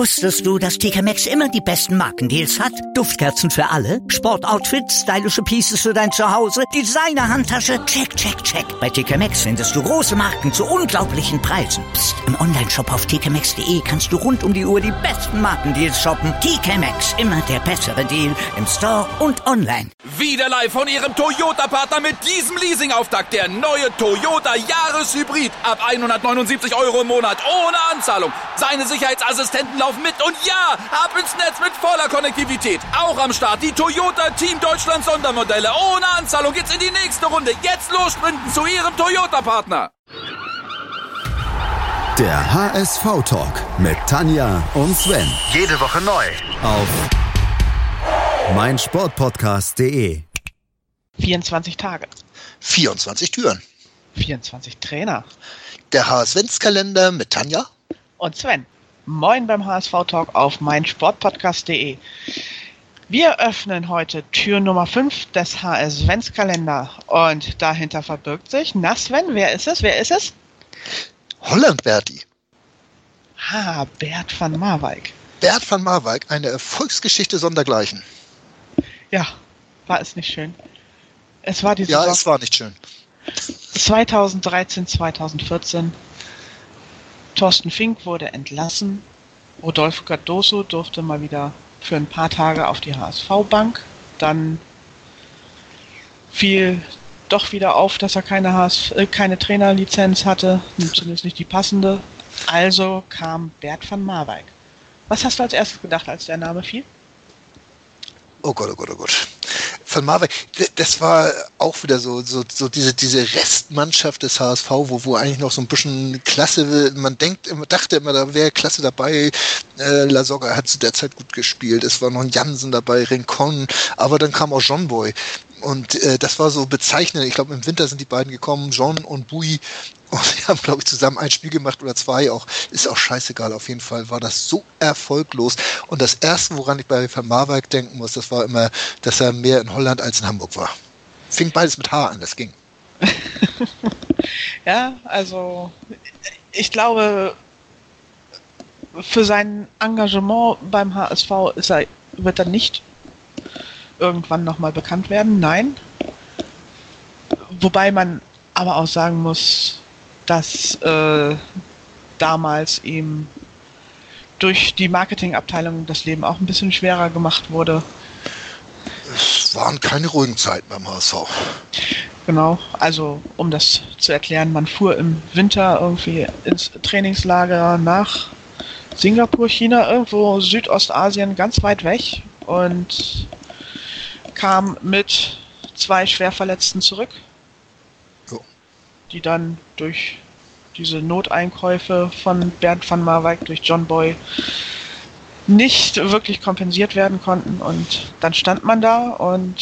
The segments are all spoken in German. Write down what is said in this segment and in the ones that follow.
Wusstest du, dass TK Maxx immer die besten Markendeals hat? Duftkerzen für alle, Sportoutfits, stylische Pieces für dein Zuhause, Designer-Handtasche, check, check, check. Bei TK Maxx findest du große Marken zu unglaublichen Preisen. Psst. Im Onlineshop auf tkmaxx.de kannst du rund um die Uhr die besten Markendeals shoppen. TK Maxx, immer der bessere Deal im Store und online. Wieder live von Ihrem Toyota-Partner mit diesem Leasing-Auftakt. Der neue Toyota Jahreshybrid. Ab 179 € im Monat. Ohne Anzahlung. Seine Sicherheitsassistenten laufen mit. Und ja, ab ins Netz mit voller Konnektivität. Auch am Start die Toyota Team Deutschland Sondermodelle. Ohne Anzahlung geht's in die nächste Runde. Jetzt los sprinten zu Ihrem Toyota-Partner. Der HSV-Talk mit Tanja und Sven. Jede Woche neu. Auf meinsportpodcast.de. 24 Tage. 24 Türen. 24 Trainer. Der HSV-Kalender mit Tanja und Sven. Moin beim HSV-Talk auf meinsportpodcast.de. Wir öffnen heute Tür Nummer 5 des HSV-Kalender. Und dahinter verbirgt sich, na Sven, wer ist es? Holland-Berti. Bert van Marwijk. Bert van Marwijk, eine Erfolgsgeschichte sondergleichen. Ja, war es nicht schön? Es war Ja, es war nicht schön. 2013, 2014. Thorsten Fink wurde entlassen. Rodolfo Cardoso durfte mal wieder für ein paar Tage auf die HSV-Bank. Dann fiel doch wieder auf, dass er keine Trainerlizenz hatte, zumindest nicht die passende. Also kam Bert van Marwijk. Was hast du als erstes gedacht, als der Name fiel? Oh Gott. Van Marwijk, das war auch wieder so diese Restmannschaft des HSV, wo eigentlich noch so ein bisschen Klasse, dachte immer, da wäre Klasse dabei. Lasogga hat zu der Zeit gut gespielt, es war noch ein Jansen dabei, Rincon, aber dann kam auch John Boy. Und das war so bezeichnend. Ich glaube, im Winter sind die beiden gekommen, John und Bui. Und wir haben, glaube ich, zusammen ein Spiel gemacht oder zwei auch. Ist auch scheißegal. Auf jeden Fall war das so erfolglos. Und das Erste, woran ich bei Van Marwijk denken muss, das war immer, dass er mehr in Holland als in Hamburg war. Fing beides mit H an, das ging. Ja, also ich glaube, für sein Engagement beim HSV wird er nicht irgendwann nochmal bekannt werden, nein. Wobei man aber auch sagen muss, dass damals ihm durch die Marketingabteilung das Leben auch ein bisschen schwerer gemacht wurde. Es waren keine ruhigen Zeiten beim HSV. Genau, also um das zu erklären, man fuhr im Winter irgendwie ins Trainingslager nach Singapur, China, irgendwo Südostasien, ganz weit weg und kam mit 2 Schwerverletzten zurück, die dann durch diese Noteinkäufe von Bert van Marwijk durch John Boy nicht wirklich kompensiert werden konnten und dann stand man da und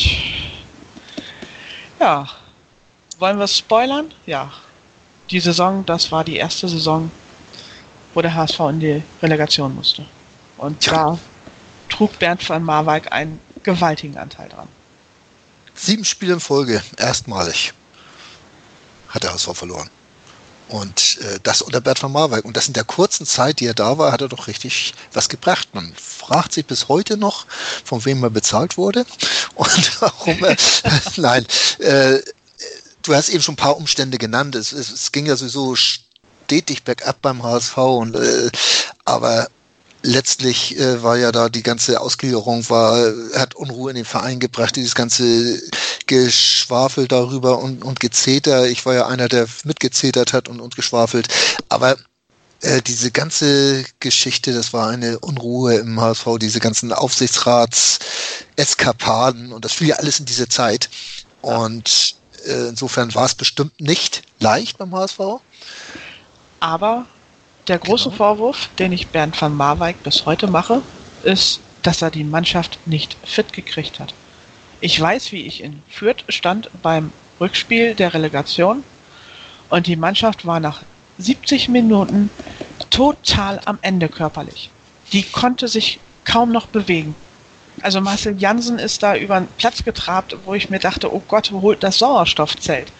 ja, wollen wir spoilern? Ja, die Saison, das war die erste Saison, wo der HSV in die Relegation musste und da trug Bert van Marwijk einen gewaltigen Anteil dran. 7 Spiele in Folge, erstmalig, hat der HSV verloren. Und das unter Bert van Marwijk. Und das in der kurzen Zeit, die er da war, hat er doch richtig was gebracht. Man fragt sich bis heute noch, von wem er bezahlt wurde und warum er... Nein, du hast eben schon ein paar Umstände genannt. Es ging ja sowieso stetig bergab beim HSV. Aber letztlich war ja da die ganze Ausgliederung, hat Unruhe in den Verein gebracht, dieses ganze Geschwafel darüber und Gezeter. Ich war ja einer, der mitgezetert hat und geschwafelt. Aber diese ganze Geschichte, das war eine Unruhe im HSV, diese ganzen Aufsichtsrats-Eskapaden und das fiel ja alles in diese Zeit. Und insofern war es bestimmt nicht leicht beim HSV. Aber der große Vorwurf, den ich Bernd van Marwijk bis heute mache, ist, dass er die Mannschaft nicht fit gekriegt hat. Ich weiß, wie ich in Fürth stand beim Rückspiel der Relegation und die Mannschaft war nach 70 Minuten total am Ende körperlich. Die konnte sich kaum noch bewegen. Also Marcel Jansen ist da über den Platz getrabt, wo ich mir dachte, oh Gott, holt das Sauerstoffzelt.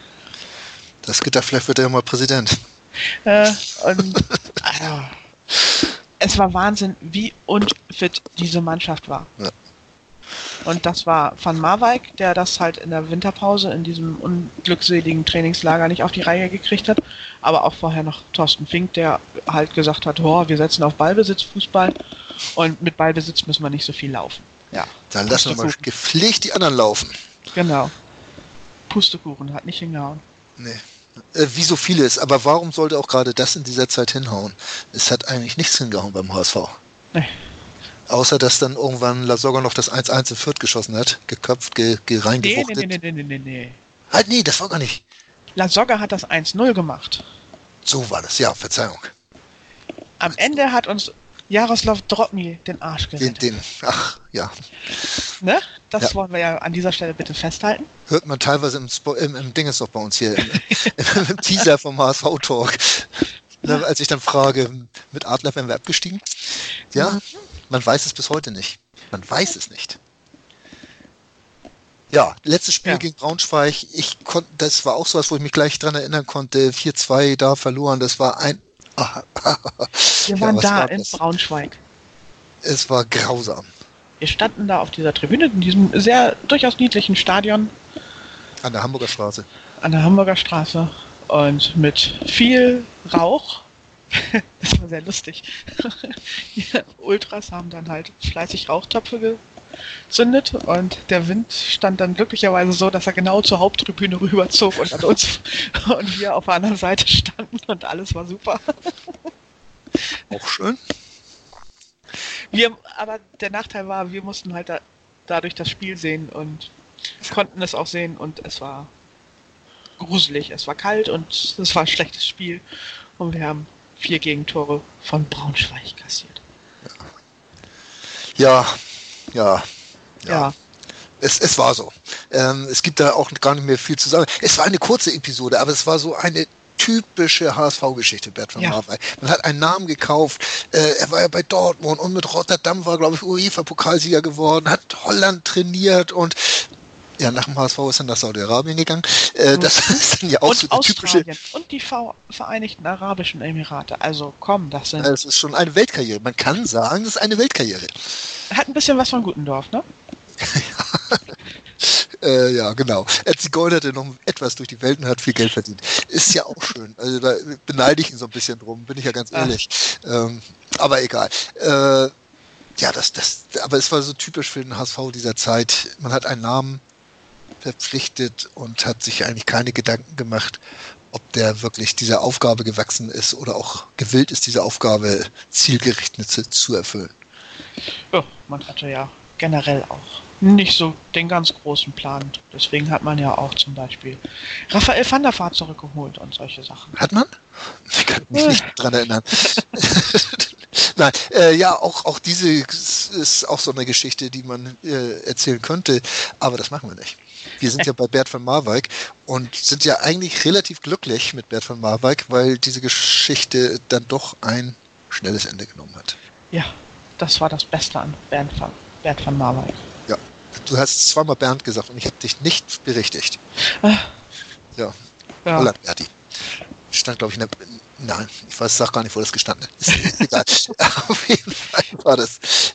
Das geht da, vielleicht wird er ja mal Präsident. es war Wahnsinn, wie unfit diese Mannschaft war. Ja. Und das war Van Marwijk, der das halt in der Winterpause in diesem unglückseligen Trainingslager nicht auf die Reihe gekriegt hat. Aber auch vorher noch Thorsten Fink, der halt gesagt hat, wir setzen auf Ballbesitzfußball und mit Ballbesitz müssen wir nicht so viel laufen. Ja. Dann lassen wir mal gepflegt die anderen laufen. Genau. Pustekuchen, hat nicht hingehauen. Nee. Wie so vieles, aber warum sollte auch gerade das in dieser Zeit hinhauen? Es hat eigentlich nichts hingehauen beim HSV. Nee. Außer, dass dann irgendwann Lasogga noch das 1-1 in Fürth geschossen hat, geköpft, reingewuchtet. Nee. Halt, nee, das war gar nicht. Lasogga hat das 1-0 gemacht. So war das, ja, Verzeihung. Am Ende hat uns Jaroslav Drobny den Arsch gerettet. Ja. Ne? Das wollen wir ja an dieser Stelle bitte festhalten. Hört man teilweise im Dinges doch bei uns hier, im Teaser vom HSV-Talk. Ne, als ich dann frage, mit Adler wären wir abgestiegen? Ja, man weiß es bis heute nicht. Man weiß es nicht. Ja, letztes Spiel gegen Braunschweig. Das war auch so was, wo ich mich gleich dran erinnern konnte. 4-2 da verloren. Das war wir waren da in Braunschweig. Es war grausam. Wir standen da auf dieser Tribüne, in diesem sehr durchaus niedlichen Stadion. An der Hamburger Straße. Und mit viel Rauch. Das war sehr lustig. Die Ultras haben dann halt fleißig Rauchtöpfe gezündet und der Wind stand dann glücklicherweise so, dass er genau zur Haupttribüne rüberzog und an uns und wir auf der anderen Seite standen und alles war super. Auch schön. Aber der Nachteil war, wir mussten halt dadurch das Spiel sehen und konnten es auch sehen und es war gruselig, es war kalt und es war ein schlechtes Spiel und wir haben 4 Gegentore von Braunschweig kassiert. Ja. Es war so. Es gibt da auch gar nicht mehr viel zu sagen. Es war eine kurze Episode, aber es war so eine typische HSV-Geschichte, Bert van Marwijk. Man hat einen Namen gekauft, er war ja bei Dortmund und mit Rotterdam war, glaube ich, UEFA-Pokalsieger geworden, hat Holland trainiert und nach dem HSV ist er nach Saudi-Arabien gegangen. Das ist dann ja auch so die typische... Und die Vereinigten Arabischen Emirate. Also komm, das ist schon eine Weltkarriere. Man kann sagen, das ist eine Weltkarriere. Hat ein bisschen was von Gutendorf, ne? Ja, genau. Er zigeunerte noch etwas durch die Welt und hat viel Geld verdient. Ist ja auch schön. Also da beneide ich ihn so ein bisschen drum, bin ich ja ganz ehrlich. Aber egal. Aber es war so typisch für den HSV dieser Zeit. Man hat einen Namen verpflichtet und hat sich eigentlich keine Gedanken gemacht, ob der wirklich dieser Aufgabe gewachsen ist oder auch gewillt ist, diese Aufgabe zielgerichtet zu erfüllen. Ja, man hatte ja generell auch nicht so den ganz großen Plan. Deswegen hat man ja auch zum Beispiel Raphael van der Vaart zurückgeholt und solche Sachen. Hat man? Ich kann mich nicht dran erinnern. Nein, auch diese ist auch so eine Geschichte, die man erzählen könnte, aber das machen wir nicht. Wir sind ja bei Bert van Marwijk und sind ja eigentlich relativ glücklich mit Bert van Marwijk, weil diese Geschichte dann doch ein schnelles Ende genommen hat. Ja, das war das Beste an Bert van Marwijk. Ja, du hast zweimal Bernd gesagt und ich habe dich nicht berichtigt. Ja. Holland Berti. Stand, glaube ich, nein, ich sag gar nicht, wo das gestanden ist. Egal. Auf jeden Fall war das,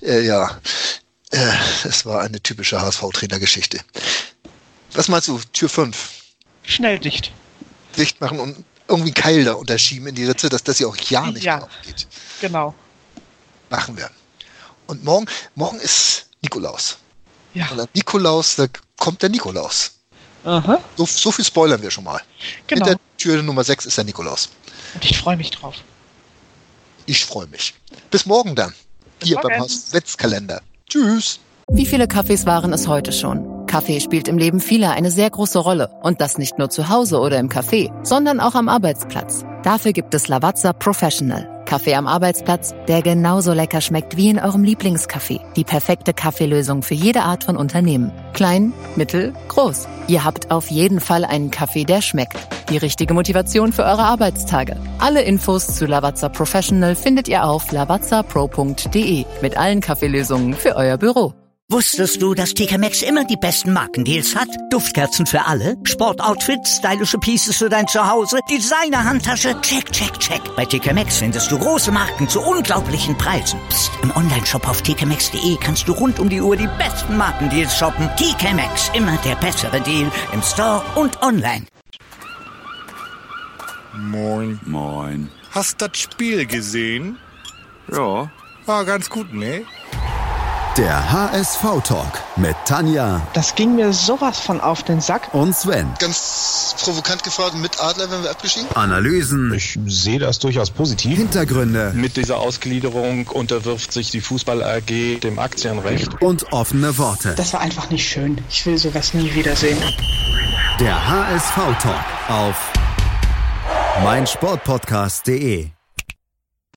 es war eine typische HSV-Trainergeschichte. Was meinst du, Tür 5? Schnell dicht. Dicht machen und irgendwie einen Keil da unterschieben in die Ritze, dass das ja auch ja nicht mehr aufgeht. Genau. Machen wir. Und morgen ist Nikolaus. Ja. Und an Nikolaus, da kommt der Nikolaus. Aha. So viel spoilern wir schon mal. Genau. Hinter Tür Nummer 6 ist der Nikolaus. Und ich freue mich drauf. Ich freue mich. Bis morgen dann. Hier beim Hauswetskalender. Tschüss. Wie viele Kaffees waren es heute schon? Kaffee spielt im Leben vieler eine sehr große Rolle. Und das nicht nur zu Hause oder im Café, sondern auch am Arbeitsplatz. Dafür gibt es Lavazza Professional. Kaffee am Arbeitsplatz, der genauso lecker schmeckt wie in eurem Lieblingscafé. Die perfekte Kaffeelösung für jede Art von Unternehmen. Klein, mittel, groß. Ihr habt auf jeden Fall einen Kaffee, der schmeckt. Die richtige Motivation für eure Arbeitstage. Alle Infos zu Lavazza Professional findet ihr auf lavazzapro.de mit allen Kaffeelösungen für euer Büro. Wusstest du, dass TK Maxx immer die besten Markendeals hat? Duftkerzen für alle, Sportoutfits, stylische Pieces für dein Zuhause, Designer-Handtasche, check, check, check. Bei TK Maxx findest du große Marken zu unglaublichen Preisen. Psst. Im Onlineshop auf tkmaxx.de kannst du rund um die Uhr die besten Markendeals shoppen. TK Maxx, immer der bessere Deal im Store und online. Moin. Moin. Hast das Spiel gesehen? Ja. War ganz gut, ne? Der HSV-Talk mit Tanja. Das ging mir sowas von auf den Sack. Und Sven. Ganz provokant gefragt, mit Adler werden wir abgestiegen? Analysen. Ich sehe das durchaus positiv. Hintergründe. Mit dieser Ausgliederung unterwirft sich die Fußball AG dem Aktienrecht. Und offene Worte. Das war einfach nicht schön. Ich will sowas nie wiedersehen. Der HSV-Talk auf meinsportpodcast.de